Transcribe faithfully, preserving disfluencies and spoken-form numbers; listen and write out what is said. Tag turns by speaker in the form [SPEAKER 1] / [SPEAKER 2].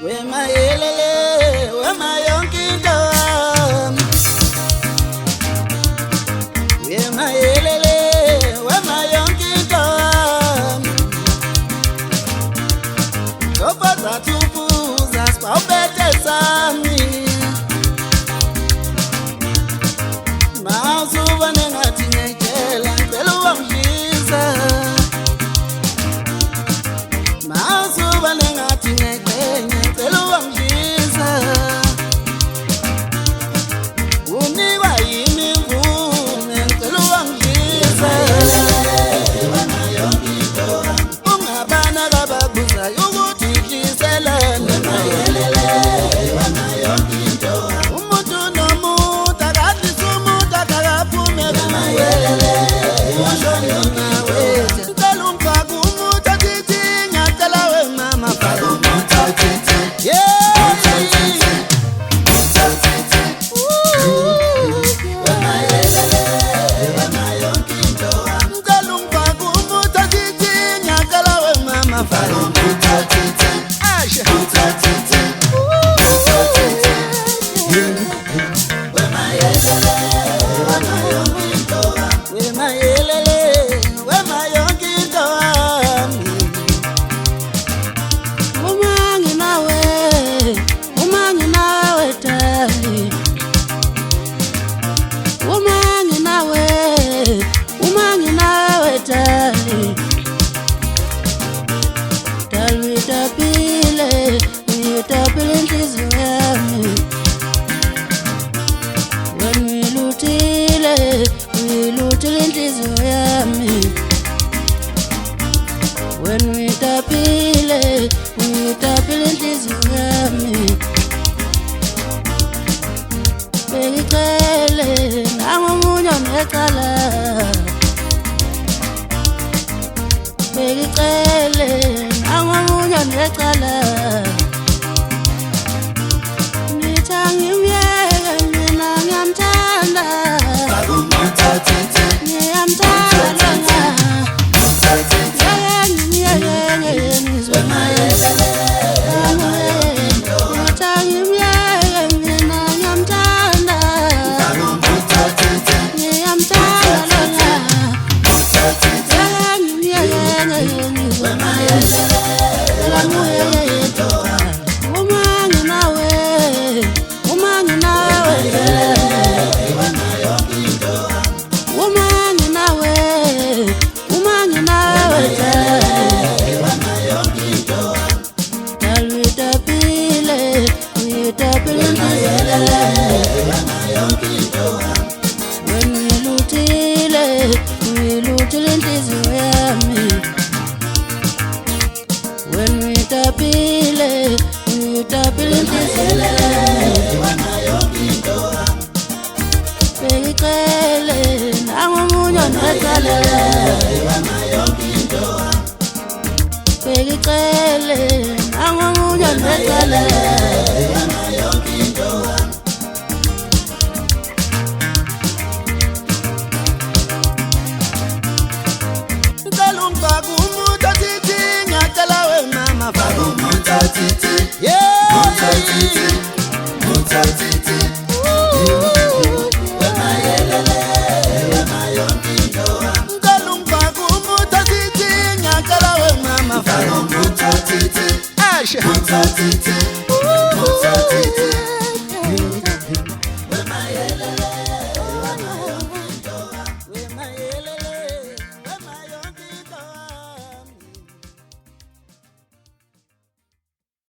[SPEAKER 1] Wemayelele, wemayonkinto wami. Wemayelele, wemayonkinto wami. Tophaza thufuza sibawubethe sami. Mawusuba nengathi ngiyayitshela ngicela uwangidlisa. Mawusuba nengathi ngiyayigxenya ngicela uwangidlisa. Unikwa yini imvume ngicela uwangidlisa. Ungabana kababuzayo ukuthi idliselane. Umuntu nomuntu akadlisa umuntu akakaphume kuwe. Usho nina wethu ngicela ungifake umuntu athi ngiyacela we mama faka umuntu athi yeah. Ngicela ungifake umuntu athi ngiyacela we mama faka umuntu athi ashe wemayelele wemayonkinto wami.
[SPEAKER 2] Uma nginawe, uma nginawe dali. Uma nginawe, uma nginawe dali. Dali tapile, tapile inhliziyo yami. When we lutile, we lutile inhliziyo yami. When we tapile, we tapile inhliziyo yami. Bengicele nangomunye onecala. Bengicele nangomunye onecala. Nithi ngimyeke mina ngiyamthanda. Ngiyamthanda lona. When we lutile, we lutile inhliziyo yami. When we tapile, we tapile inhliziyo yami. Bengicele nangomunye onecala. Bengicele nangomunye onecala.
[SPEAKER 1] Ngicela ungifake umuntu athi ngiyacela we mama faka umuntu athi yeah. Ngicela ungifake umuntu athi ngiyacela we mama faka umuntu athi ashe